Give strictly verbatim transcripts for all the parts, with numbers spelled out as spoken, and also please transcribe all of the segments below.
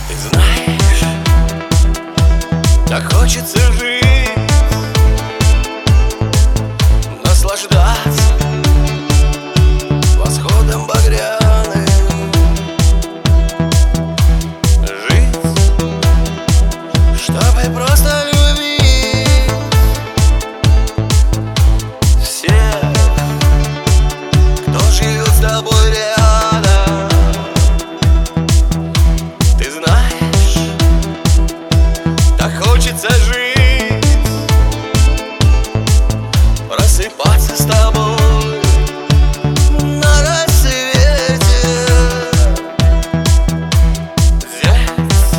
Ты знаешь, так хочется жить, наслаждаться восходом багряным, жить, чтобы просто любить всех, кто живет с тобой рядом. Ты знаешь, так хочется жить, просыпаться с тобой на рассвете, взять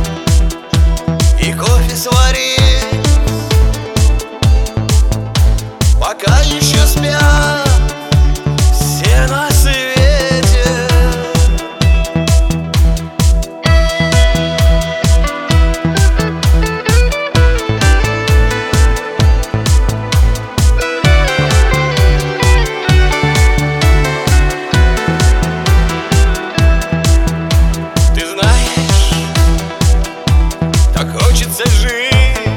и кофе сварить, пока еще спят все на свете. Хочется жить,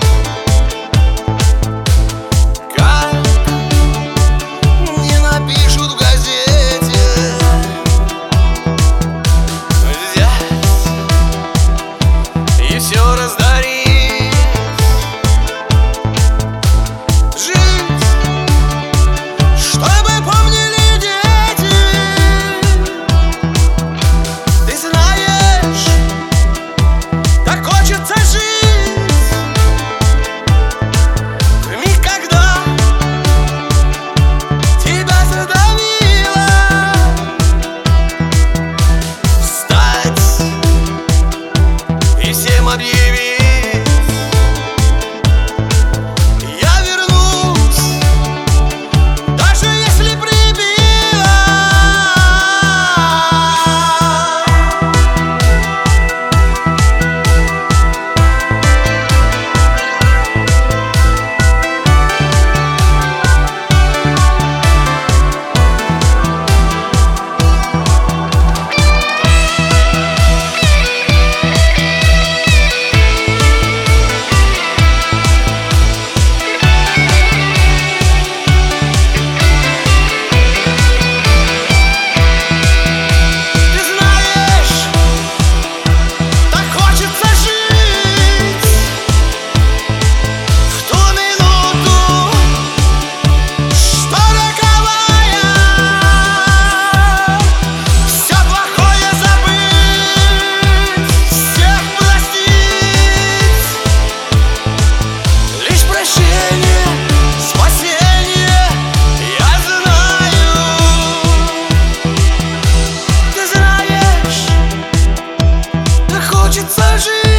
как не напишут в газете, взять и все раздарить, жить, чтобы помнили дети. Ты знаешь, так хочется жить в миг, когда тебя задавило, встать и всем объявить: я вернусь, даже если прибило. Хочется жить.